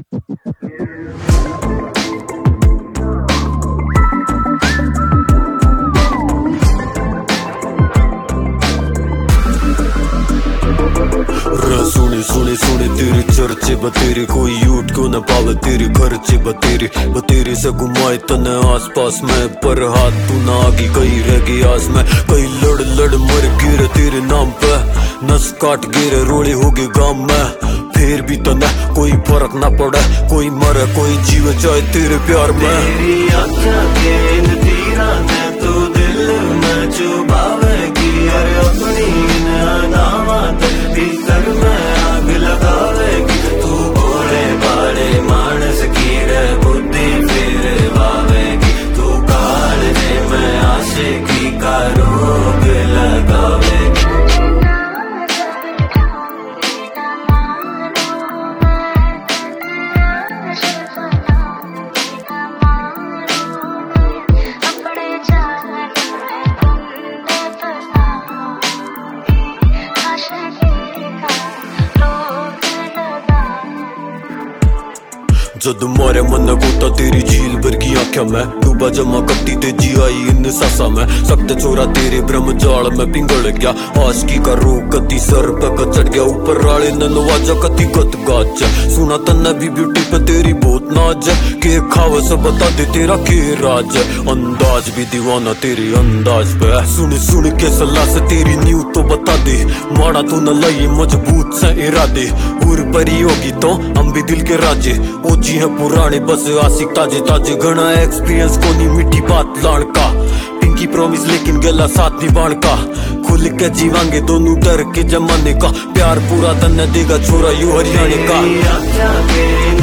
सुने सुने तेरे चर्चे बतेरे, कोई यूट को न पावे तेरे खर्चे बतेरे से घुमाए तने आस पास में, पर हाथ तू ना आगी कहीं रह गई आस में। कई लड़ मर गिरे तेरे नाम पे, नस काट गिरे रोड़े हो गए गांव में। फिर भी तने कोई फर्क ना पड़े, कोई मरे कोई जीवे चाहे तेरे प्यार में। तेरी आँखें के इन तीरां ने तू दिल में चुभावेगी, अरे अपनी इन अदावां ते भीतर में आग लगावेगी। तू भोले भाले मानस की रे बुद्धि फिर वावेगी, तू कालजे में आशिकी का रोग लगावेगी। जद मारे मन गोता तेरी झील वर्गी आंखें में, डूबा जमा कट्टी तेजी आई इन सासा में। सकते छोरा तेरे ब्रह्म जाल में पिंगल गया, आशिकी का रोग कति सर पे चढ़ गया। ऊपर राले ने नवाजा कति कत गाज, सुना तन्ने भी ब्यूटी पे तेरी बहुत नाज है। के खावे से बता दे तेरा के राज है, अंदाज भी दीवाना तेरे अंदाज पे। सुन के सलाह से तेरी न्यू तो बता दे, माड़ा तू न लई मजबूत से इरादे। उर परी होगी तो हम भी दिल के राजे, ओ जी है पुराने बस आशिक ताजे घना एक्सपीरियंस को नहीं मीठी बात लाड़ का। पिंकी प्रॉमिस लेकिन गला साथ निभाण का, खुल के जीवांगे दोनों डर के जमाने का। प्यार पूरा तन्ने देगा छोरा यू हरियाणे का।